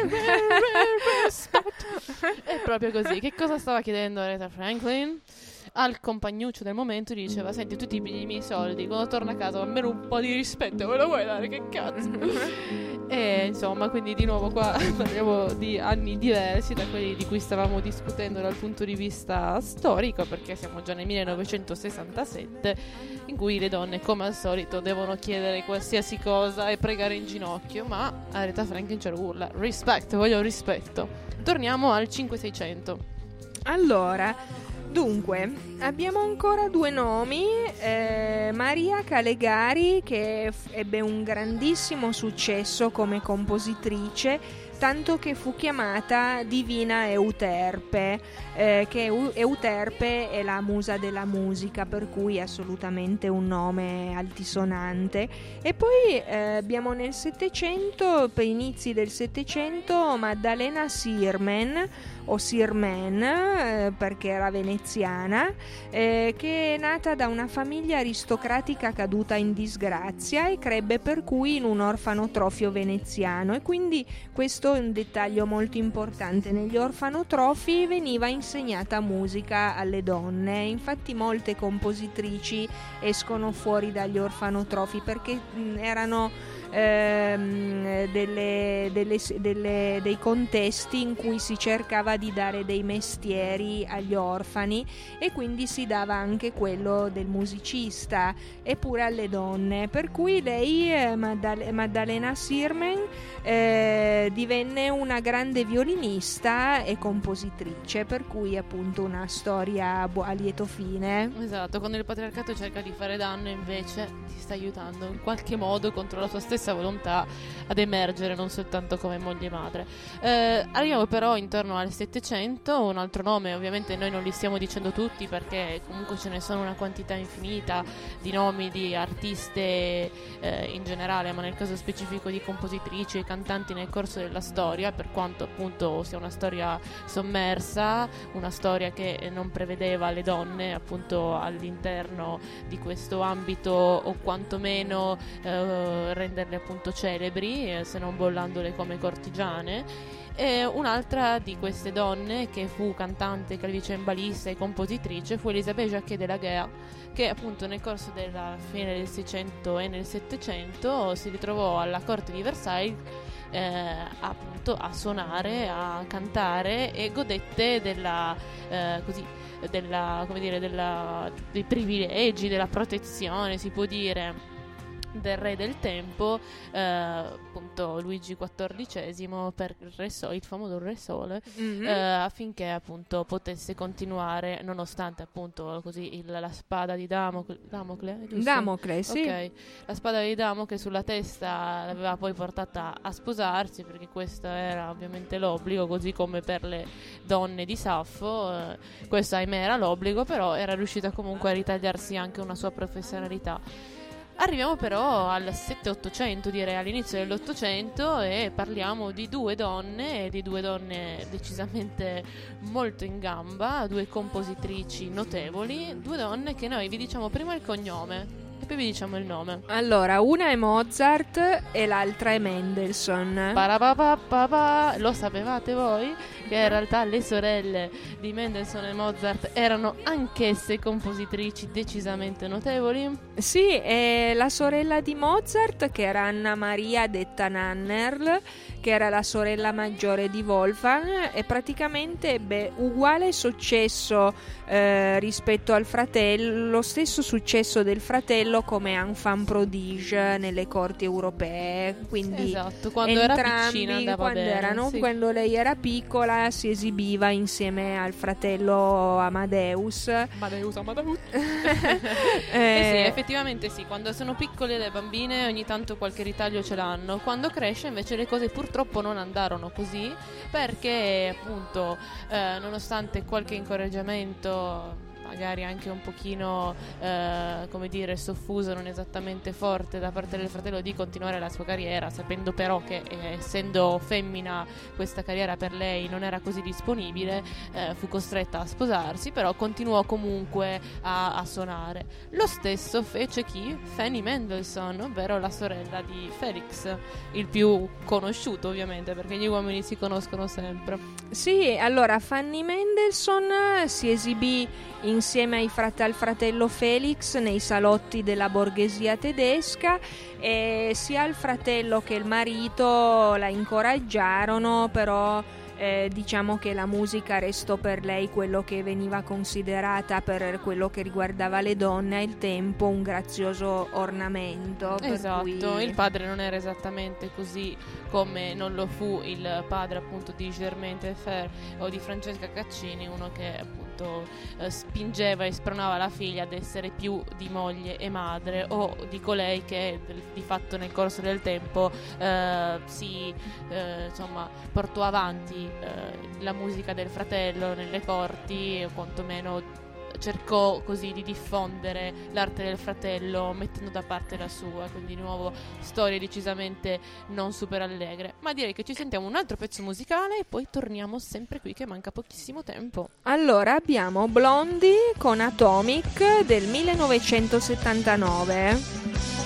S2: È proprio così. Che cosa stava chiedendo Aretha Franklin? al compagnuccio del momento gli diceva: senti, tu ti pigli i miei soldi, quando torno a casa almeno un po' di rispetto me lo vuoi dare, che cazzo. E insomma, quindi di nuovo qua parliamo di anni diversi da quelli di cui stavamo discutendo dal punto di vista storico, perché siamo già nel 1967, in cui le donne, come al solito, devono chiedere qualsiasi cosa e pregare in ginocchio, ma Aretha Franklin ce lo urla: rispetto, voglio rispetto. Torniamo al 5600.
S1: Allora, dunque, abbiamo ancora due nomi. Maria Calegari, che ebbe un grandissimo successo come compositrice, tanto che fu chiamata Divina Euterpe, che Euterpe è la musa della musica, per cui è assolutamente un nome altisonante. E poi abbiamo nel Settecento, per inizi del Settecento, Maddalena Sirmen, o Sirmen, perché era veneziana, che è nata da una famiglia aristocratica caduta in disgrazia e crebbe per cui in un orfanotrofio veneziano, e quindi questo è un dettaglio molto importante: negli orfanotrofi veniva insegnata musica alle donne. Infatti molte compositrici escono fuori dagli orfanotrofi perché erano dei contesti in cui si cercava di dare dei mestieri agli orfani, e quindi si dava anche quello del musicista eppure alle donne, per cui lei, Maddalena Sirmen, divenne una grande violinista e compositrice, per cui appunto una storia a lieto fine.
S2: Esatto, quando il patriarcato cerca di fare danno, invece ti sta aiutando in qualche modo contro la tua stessa volontà ad emergere, non soltanto come moglie e madre. Arriviamo però intorno al Settecento. Un altro nome, ovviamente noi non li stiamo dicendo tutti perché comunque ce ne sono una quantità infinita di nomi di artiste in generale, ma nel caso specifico di compositrici e cantanti nel corso della storia, per quanto appunto sia una storia sommersa, una storia che non prevedeva le donne appunto all'interno di questo ambito, o quantomeno renderle appunto celebri, se non bollandole come cortigiane. E un'altra di queste donne che fu cantante, clavicembalista e compositrice fu Elisabeth Jacquet de la Guerre, che appunto nel corso della fine del 600 e nel 700 si ritrovò alla corte di Versailles appunto a suonare, a cantare, e godette dei privilegi, della protezione, si può dire, del re del tempo, appunto Luigi XIV, per il famoso Re Sole, affinché appunto potesse continuare, nonostante appunto così la spada di Damocle, giusto?
S1: Damocle, sì.
S2: Ok, la spada di Damocle sulla testa l'aveva poi portata a sposarsi, perché questo era ovviamente l'obbligo, così come per le donne di Saffo, questo ahimè era l'obbligo, però era riuscita comunque a ritagliarsi anche una sua professionalità. Arriviamo però al 7-800, direi all'inizio dell'Ottocento, e parliamo di due donne decisamente molto in gamba, due compositrici notevoli, due donne che noi vi diciamo prima il cognome e poi vi diciamo il nome.
S1: Allora, una è Mozart e l'altra è Mendelssohn.
S2: Parapapapapa. Lo sapevate voi? Che in realtà le sorelle di Mendelssohn e Mozart erano anch'esse compositrici decisamente notevoli?
S1: Sì, e la sorella di Mozart, che era Anna Maria detta Nannerl, che era la sorella maggiore di Wolfgang, e praticamente ebbe uguale successo rispetto al fratello, lo stesso successo del fratello come enfant prodige nelle corti europee. Quindi
S2: esatto, quando era piccina andava bene, sì.
S1: Quando lei era piccola si esibiva insieme al fratello Amadeus.
S2: Sì, effettivamente sì, quando sono piccole le bambine ogni tanto qualche ritaglio ce l'hanno. Quando cresce invece le cose purtroppo non andarono così, perché appunto nonostante qualche incoraggiamento, magari anche un pochino come dire soffuso, non esattamente forte da parte del fratello, di continuare la sua carriera, sapendo però che essendo femmina questa carriera per lei non era così disponibile, fu costretta a sposarsi, però continuò comunque a suonare. Lo stesso fece chi? Fanny Mendelssohn, ovvero la sorella di Felix, il più conosciuto ovviamente, perché gli uomini si conoscono sempre.
S1: Sì, allora Fanny Mendelssohn si esibì in insieme al fratello Felix nei salotti della borghesia tedesca, e sia il fratello che il marito la incoraggiarono, però diciamo che la musica restò per lei quello che veniva considerata, per quello che riguardava le donne al tempo, un grazioso ornamento.
S2: Esatto,
S1: per cui...
S2: il padre non era esattamente così come non lo fu il padre appunto di Germaine Taillefer o di Francesca Caccini, uno che appunto spingeva e spronava la figlia ad essere più di moglie e madre, o di colei che di fatto nel corso del tempo insomma portò avanti la musica del fratello nelle corti, o quantomeno cercò così di diffondere l'arte del fratello mettendo da parte la sua. Quindi di nuovo storie decisamente non super allegre, ma direi che ci sentiamo un altro pezzo musicale e poi torniamo sempre qui che manca pochissimo tempo.
S1: Allora abbiamo Blondie con Atomic del 1979.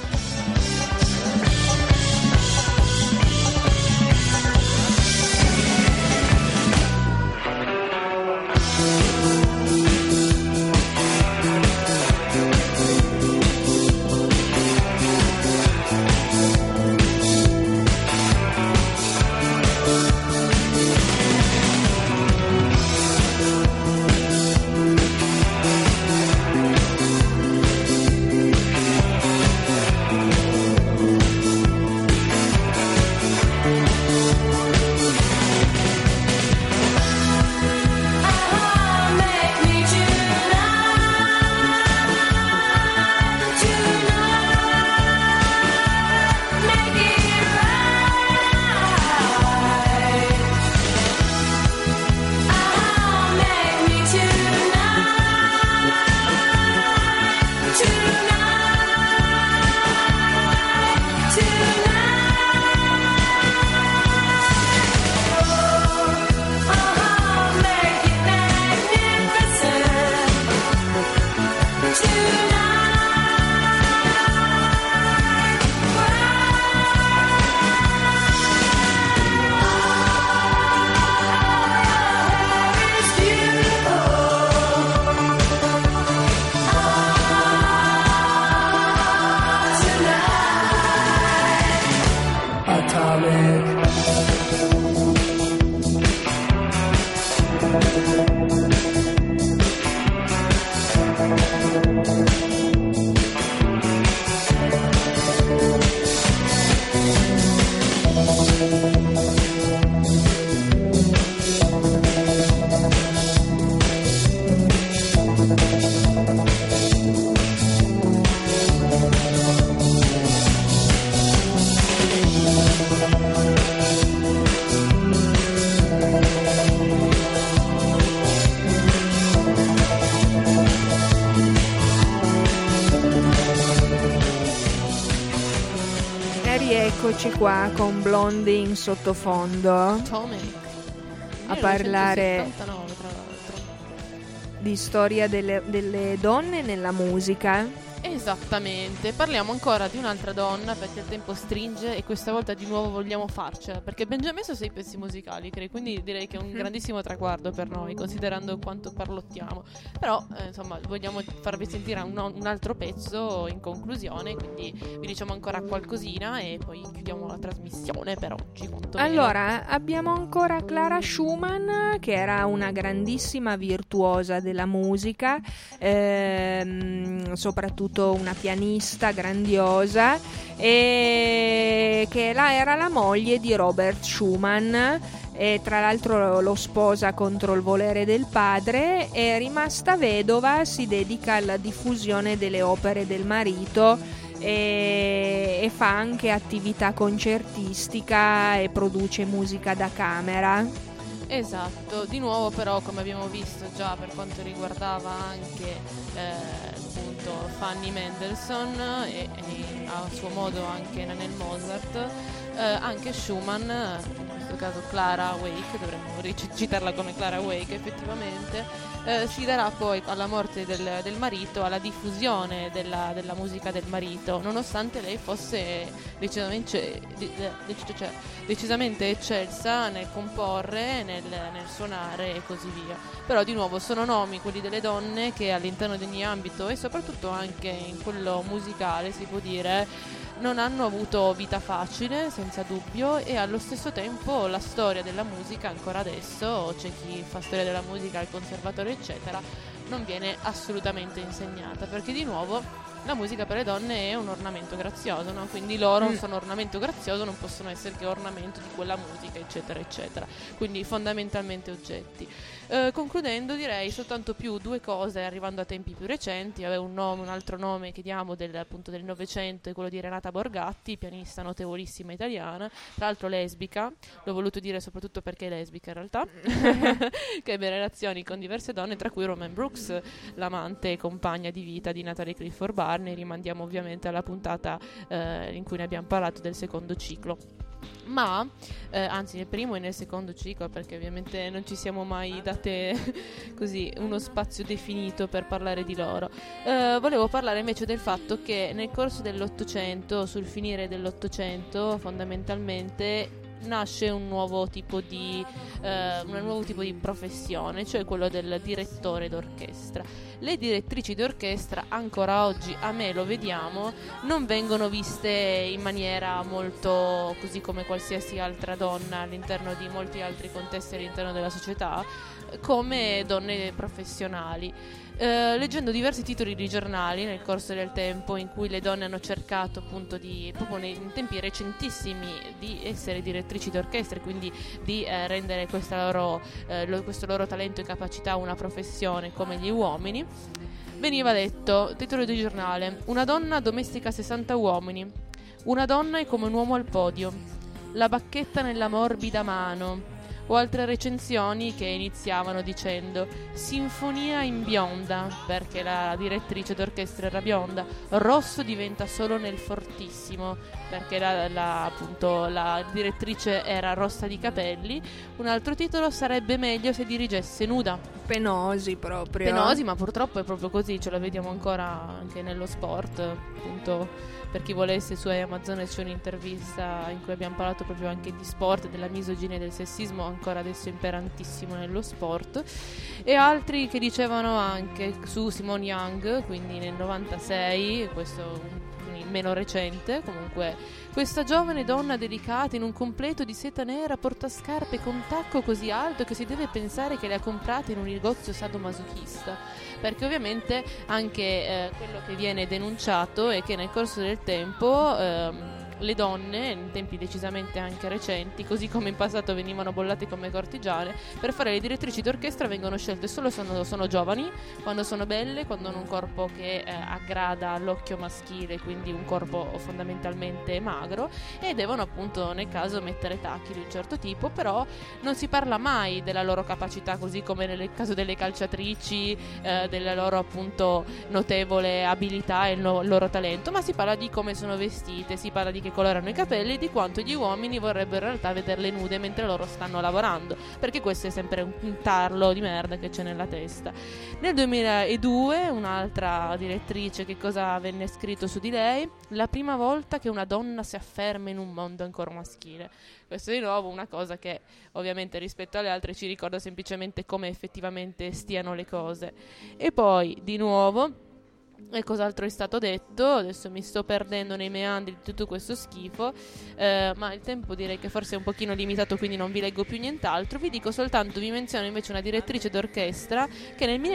S1: Eccoci qua con Blondie in sottofondo
S2: Atomic,
S1: a parlare
S2: 1979, tra l'altro,
S1: di storia delle donne nella musica.
S2: Esattamente, parliamo ancora di un'altra donna perché il tempo stringe e questa volta di nuovo vogliamo farcela, perché abbiamo già messo 6 pezzi musicali, quindi direi che è un grandissimo traguardo per noi, considerando quanto parlottiamo. Però insomma vogliamo farvi sentire un altro pezzo in conclusione, quindi vi diciamo ancora qualcosina e poi chiudiamo la trasmissione per oggi.
S1: Allora abbiamo ancora Clara Schumann, che era una grandissima virtuosa della musica, soprattutto una pianista grandiosa, e che era la moglie di Robert Schumann, e tra l'altro lo sposa contro il volere del padre. E rimasta vedova si dedica alla diffusione delle opere del marito e fa anche attività concertistica e produce musica da camera.
S2: Esatto, di nuovo però come abbiamo visto già per quanto riguardava anche appunto Fanny Mendelssohn e a suo modo anche Nanelle Mozart, anche Schumann, in questo caso Clara Wake, dovremmo citarla come Clara Wake effettivamente, si darà poi alla morte del marito alla diffusione della musica del marito, nonostante lei fosse decisamente eccelsa nel comporre, nel suonare e così via. Però di nuovo sono nomi, quelli delle donne, che all'interno di ogni ambito e soprattutto anche in quello musicale, si può dire, non hanno avuto vita facile, senza dubbio, e allo stesso tempo la storia della musica ancora adesso, c'è chi fa storia della musica al conservatorio eccetera, non viene assolutamente insegnata, perché di nuovo la musica per le donne è un ornamento grazioso, no? Quindi loro sono ornamento grazioso, non possono essere che ornamento di quella musica eccetera eccetera, quindi fondamentalmente oggetti. Concludendo direi soltanto più due cose arrivando a tempi più recenti. Aveva un altro nome che diamo appunto del Novecento, è quello di Renata Borgatti, pianista notevolissima italiana, tra l'altro lesbica, l'ho voluto dire soprattutto perché è lesbica in realtà, che ebbe relazioni con diverse donne, tra cui Romaine Brooks, l'amante e compagna di vita di Natalie Clifford Barney. Rimandiamo ovviamente alla puntata in cui ne abbiamo parlato del secondo ciclo. Ma anzi nel primo e nel secondo ciclo, perché ovviamente non ci siamo mai date così uno spazio definito per parlare di loro. Volevo parlare invece del fatto che nel corso dell'Ottocento, sul finire dell'Ottocento, fondamentalmente nasce un nuovo tipo di professione, cioè quello del direttore d'orchestra. Le direttrici d'orchestra ancora oggi, a me lo vediamo, non vengono viste in maniera molto così come qualsiasi altra donna all'interno di molti altri contesti all'interno della società, come donne professionali. Leggendo diversi titoli di giornali nel corso del tempo in cui le donne hanno cercato appunto proprio in tempi recentissimi di essere direttrici d'orchestra, quindi di rendere questo loro talento e capacità una professione come gli uomini, veniva detto, titolo di giornale: una donna domestica 60 uomini, una donna è come un uomo al podio, la bacchetta nella morbida mano, o altre recensioni che iniziavano dicendo sinfonia in bionda, perché la direttrice d'orchestra era bionda, rosso diventa solo nel fortissimo, perché appunto la direttrice era rossa di capelli. Un altro titolo: sarebbe meglio se dirigesse nuda.
S1: Penosi proprio.
S2: Penosi, ma purtroppo è proprio così, ce la vediamo ancora anche nello sport, appunto. Per chi volesse, su Amazon c'è un'intervista in cui abbiamo parlato proprio anche di sport, della misoginia e del sessismo, ancora adesso imperantissimo nello sport, e altri che dicevano anche su Simone Young, quindi nel 96, questo meno recente, comunque: questa giovane donna delicata in un completo di seta nera porta scarpe con tacco così alto che si deve pensare che le ha comprate in un negozio sadomasochista, perché ovviamente anche quello che viene denunciato è che nel corso del tempo le donne, in tempi decisamente anche recenti, così come in passato venivano bollate come cortigiane, per fare le direttrici d'orchestra vengono scelte solo sono giovani, quando sono belle, quando hanno un corpo che aggrada all'occhio maschile, quindi un corpo fondamentalmente magro, e devono appunto nel caso mettere tacchi di un certo tipo. Però non si parla mai della loro capacità, così come nel caso delle calciatrici, della loro appunto notevole abilità e il loro talento, ma si parla di come sono vestite, si parla di che colore hanno i capelli e di quanto gli uomini vorrebbero in realtà vederle nude mentre loro stanno lavorando, perché questo è sempre un tarlo di merda che c'è nella testa. Nel 2002 un'altra direttrice, che cosa venne scritto su di lei? La prima volta che una donna si afferma in un mondo ancora maschile. Questo è di nuovo una cosa che ovviamente rispetto alle altre ci ricorda semplicemente come effettivamente stiano le cose. E poi di nuovo, e cos'altro è stato detto? Adesso mi sto perdendo nei meandri di tutto questo schifo, ma il tempo direi che forse è un pochino limitato, quindi non vi leggo più nient'altro. Vi dico soltanto, vi menziono invece una direttrice d'orchestra che nel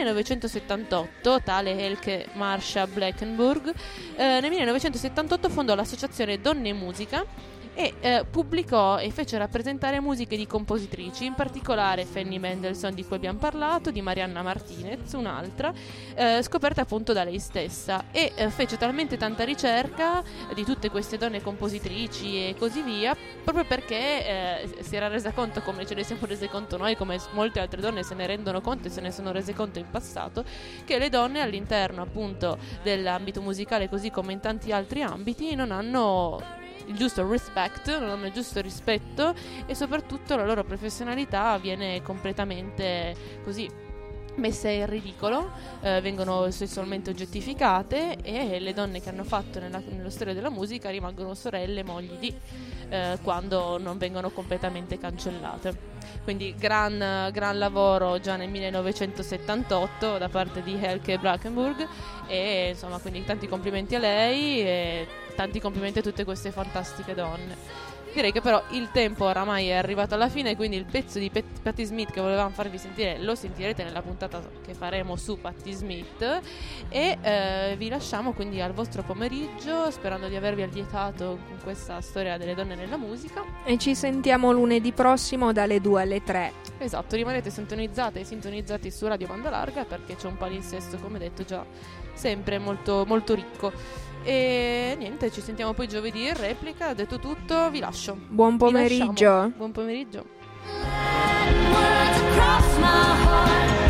S2: 1978, tale Elke Marsha Bleckenburg, nel 1978 fondò l'associazione Donne e Musica e pubblicò e fece rappresentare musiche di compositrici, in particolare Fanny Mendelssohn, di cui abbiamo parlato, di Marianna Martinez, un'altra, scoperta appunto da lei stessa, e fece talmente tanta ricerca di tutte queste donne compositrici e così via, proprio perché si era resa conto, come ce ne siamo rese conto noi, come molte altre donne se ne rendono conto e se ne sono rese conto in passato, che le donne all'interno appunto dell'ambito musicale, così come in tanti altri ambiti, non hanno il giusto respect, non hanno il giusto rispetto, e soprattutto la loro professionalità viene completamente così messe in ridicolo, vengono sessualmente oggettificate, e le donne che hanno fatto nello storia della musica rimangono sorelle, mogli di, quando non vengono completamente cancellate. Quindi gran lavoro già nel 1978 da parte di Elke Brackenburg, e insomma, quindi tanti complimenti a lei e tanti complimenti a tutte queste fantastiche donne. Direi che però il tempo oramai è arrivato alla fine, quindi il pezzo di Patti Smith che volevamo farvi sentire lo sentirete nella puntata che faremo su Patti Smith, e vi lasciamo quindi al vostro pomeriggio, sperando di avervi allietato con questa storia delle donne nella musica.
S1: E ci sentiamo lunedì prossimo dalle 2 alle 3.
S2: Esatto, rimanete sintonizzate e sintonizzati su Radio Banda Larga, perché c'è un palinsesto, come detto già, sempre molto, molto ricco. E niente, ci sentiamo poi giovedì in replica. Detto tutto, vi lascio.
S1: Buon pomeriggio.
S2: Buon pomeriggio.
S4: Words across my heart.